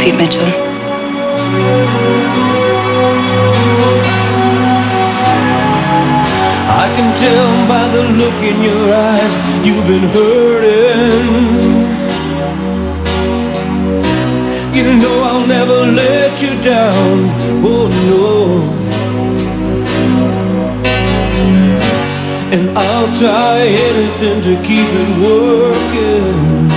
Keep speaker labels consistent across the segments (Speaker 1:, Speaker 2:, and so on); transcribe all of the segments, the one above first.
Speaker 1: Pete Mitchell.
Speaker 2: I can tell by the look in your eyes you've been hurting. You know I'll never let you down, oh no. And I'll try anything to keep it working.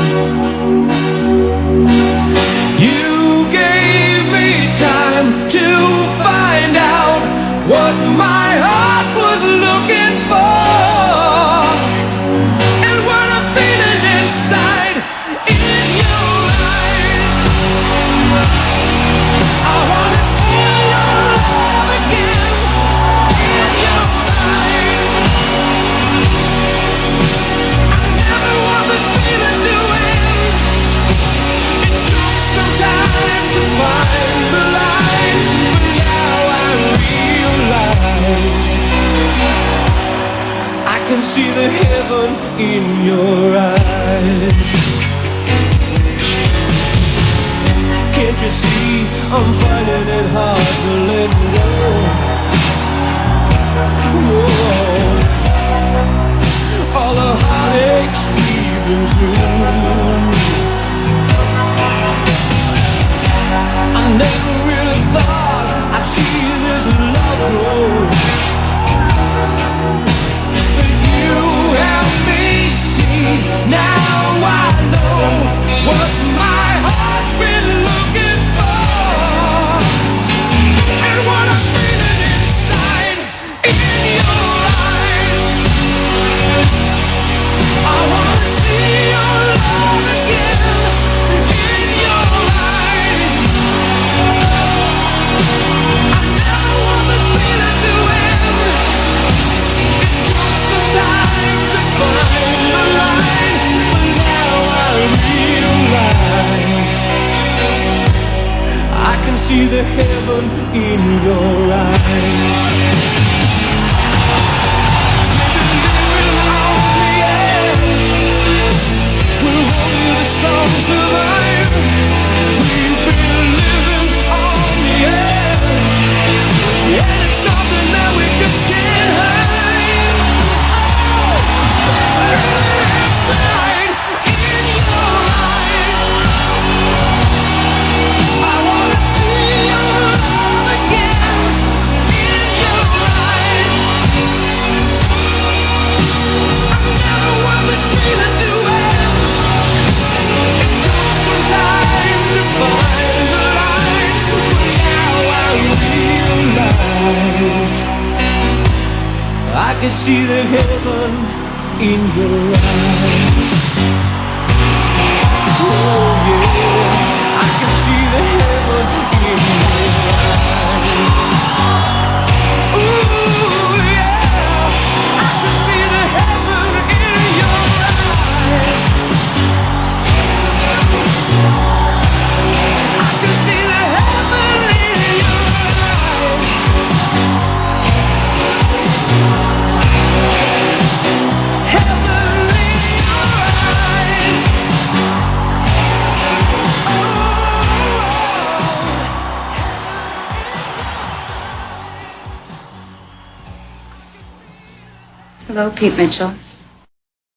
Speaker 2: You gave me time to find out what my heart was looking for, and what I'm feeling inside in your eyes. I wanna see your love again in your eyes. I never want this feeling to end. It took some time to find the line, but now I realize I can see the heaven in your eyes. Can't you see I'm finding it hard to let go? Whoa. All the heartaches we've been through, I never really thought I'd see this love grow. But you help me see, now I know what my heart's been looking for, and what I'm feeling inside in your eyes. I wanna see your love again in your eyes. I never want this feeling to end. It took some time to find the line, but now I realize I can see the heaven in your eyes. We've been living on the edge. Will only the strong survive. We've been living on the edge, and it's something that we just can't hide. Oh, there's feeling inside in your eyes. I wanna see your love again in your eyes. I never want this feeling to end. It took some time to find the line, but now I realize I can see the heaven in your eyes. Oh yeah, I can see the heaven in your eyes. Ooh yeah, I can see the heaven in your eyes. I can see the heaven in your eyes. Heaven in your eyes.
Speaker 1: Hello, Pete Mitchell.